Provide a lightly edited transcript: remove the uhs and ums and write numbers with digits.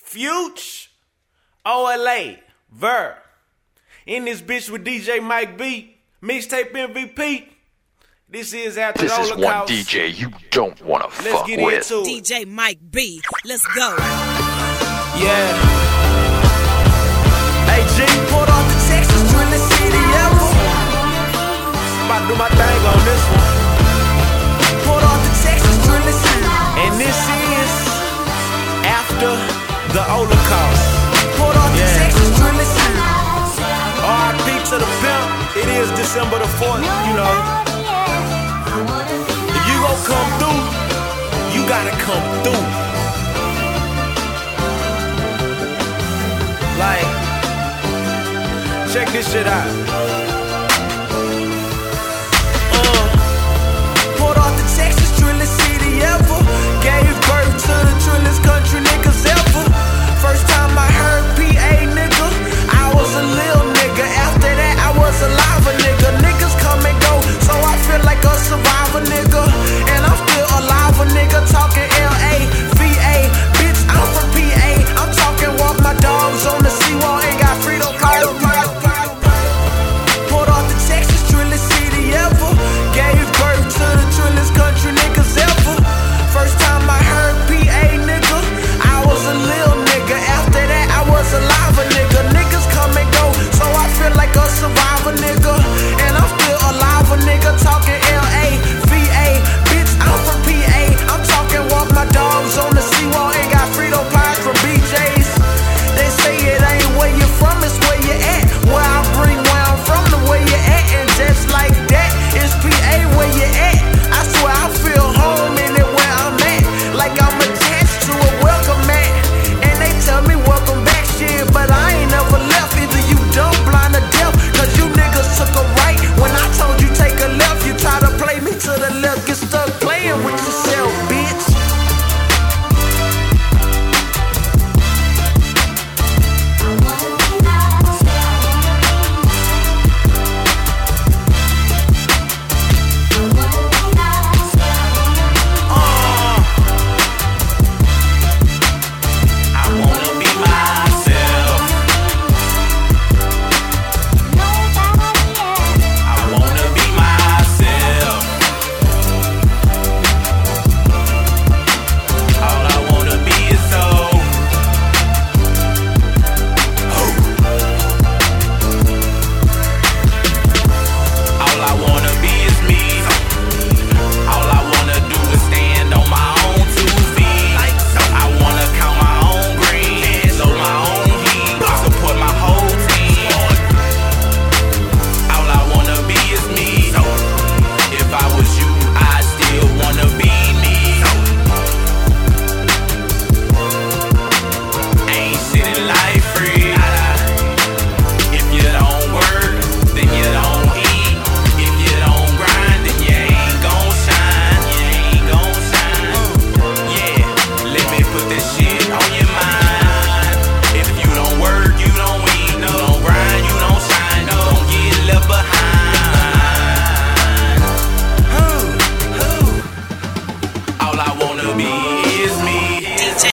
Future, OLA, Ver. In this bitch with DJ Mike B, mixtape MVP. This is after This the is Holocaust. one DJ you don't wanna Let's fuck get with. into it. DJ Mike B, let's go. Yeah. Hey G, pulled off the Texas, drilling city ever. About to do my thing on this one. Pulled off the Texas, drilling city. And this is after the Holocaust. Pulled off the Texas, drilling city. R.I.P. to the pimp. It is December the 4th, you know. If you gon' come through, you gotta come through. Like, check this shit out.